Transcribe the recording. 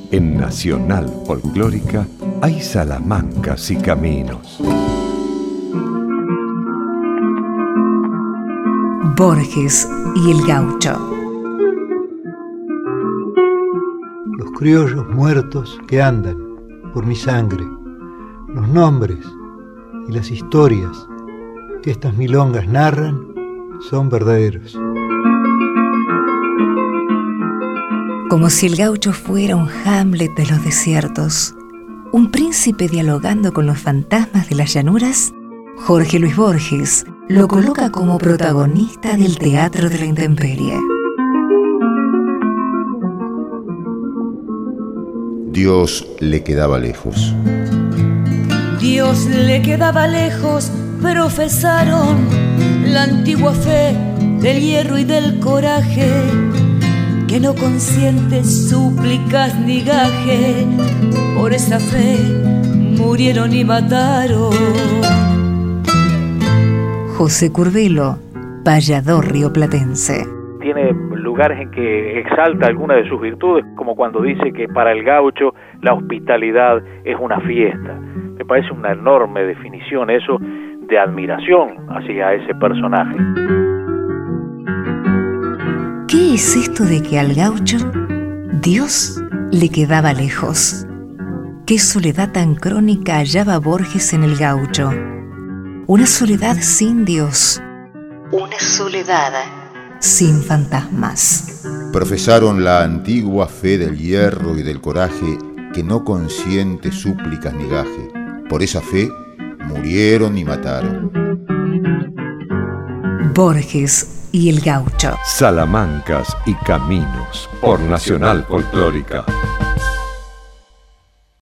En Nacional Folclórica hay salamancas y caminos. Borges y el gaucho. Los criollos muertos que andan por mi sangre, los nombres y las historias que estas milongas narran son verdaderos. Como si el gaucho fuera un Hamlet de los desiertos, un príncipe dialogando con los fantasmas de las llanuras, Jorge Luis Borges lo coloca como protagonista del teatro de la intemperie. Dios le quedaba lejos. Dios le quedaba lejos, profesaron la antigua fe del hierro y del coraje, que no consiente súplicas ni gaje. Por esa fe murieron y mataron. José Curvelo, payador rioplatense. Tiene lugares en que exalta alguna de sus virtudes, como cuando dice que para el gaucho la hospitalidad es una fiesta. Me parece una enorme definición eso de admiración hacia ese personaje. ¿Qué es esto de que al gaucho Dios le quedaba lejos? ¿Qué soledad tan crónica hallaba Borges en el gaucho? Una soledad sin Dios, una soledad sin fantasmas. Profesaron la antigua fe del hierro y del coraje, que no consiente súplicas ni gaje. Por esa fe murieron y mataron. Borges y el gaucho. Salamancas y caminos por Nacional Folclórica.